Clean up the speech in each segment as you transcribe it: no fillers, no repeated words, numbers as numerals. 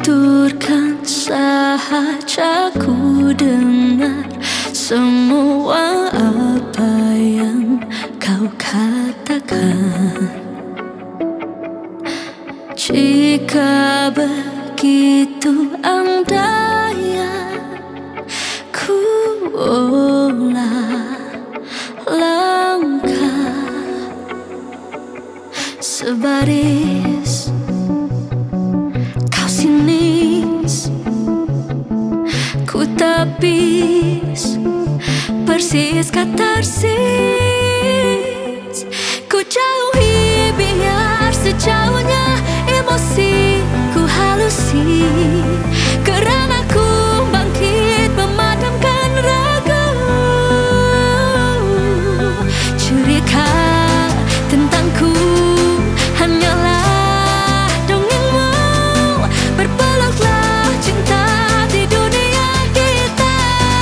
tuturkan sahaja ku dengar semua apa yang kau katakan. Jika begitu andai ku olah langkah sebaris, kau sinis, ku tapis, persis katarsis. Ku jauhi biar sejauhnya emosi ku halusi, kerana ku bangkit memadamkan ragu. Cerita tentangku hanyalah dongengmu, berpeluklah cinta di dunia kita.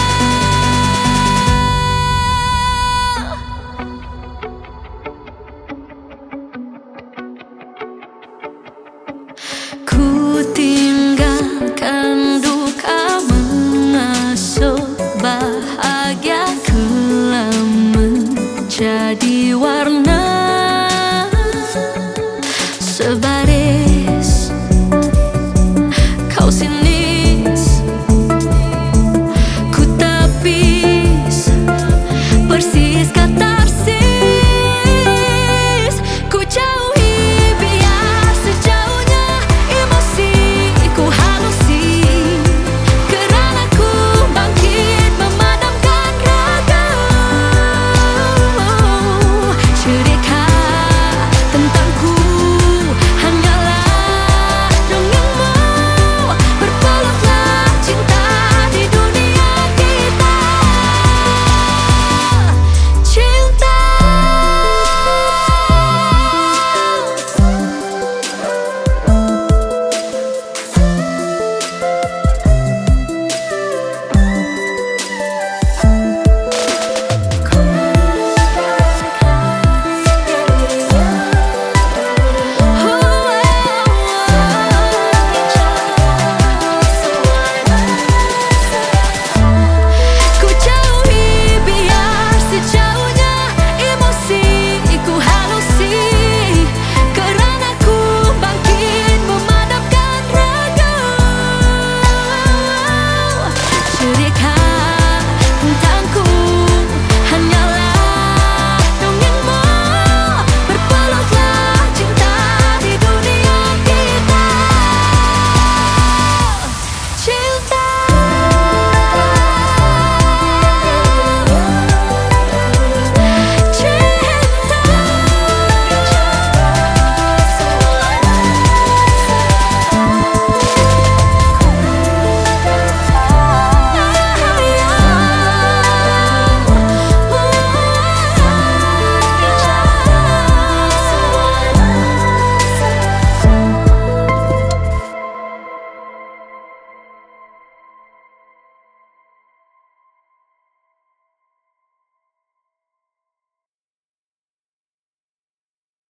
Ku tinggalkan duka, mengasuh bahagia, kelak menjadi